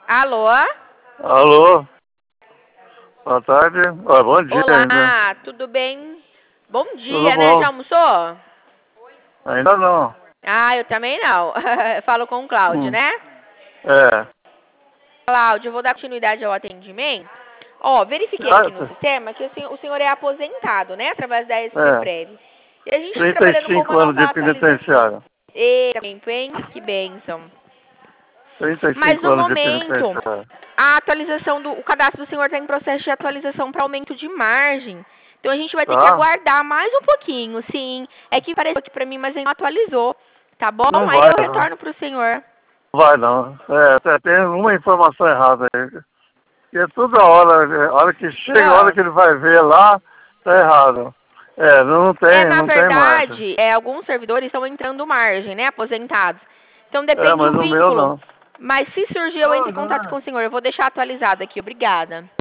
Alô? Alô? Boa tarde. Bom dia ainda. Olá, tudo bem? Bom Tudo dia, né? Já bom? almoçou? Ainda não. Ah, eu também não. Falo com o Cláudio, Hum. né? É. Cláudio, eu vou dar continuidade ao atendimento. Ó, verifiquei aqui no sistema que o senhor é aposentado, né? Através da É. SPPrev. E a gente está trabalhando com 35 uma anos nova de atualização. penitenciário. Eita, tempo, hein? Que bênção. Mas 35 no anos de momento, penitenciário. a atualização o cadastro do senhor está em processo de atualização para aumento de margem. Então a gente vai ter que Tá? aguardar mais um pouquinho, sim. É que apareceu aqui para mim, mas ainda não atualizou. Tá bom? Não Aí vai, eu não. retorno para o senhor. Vai não. Tem uma informação errada aí. Porque toda hora, a hora que chega, a hora Ah. que ele vai ver lá, tá errado. Na Não tem mais. verdade, alguns servidores estão entrando margem, né? Aposentados. Então depende Mas do o meu vínculo. não. Mas se surgir, eu entro em contato com o senhor. Eu vou deixar atualizado aqui. Obrigada.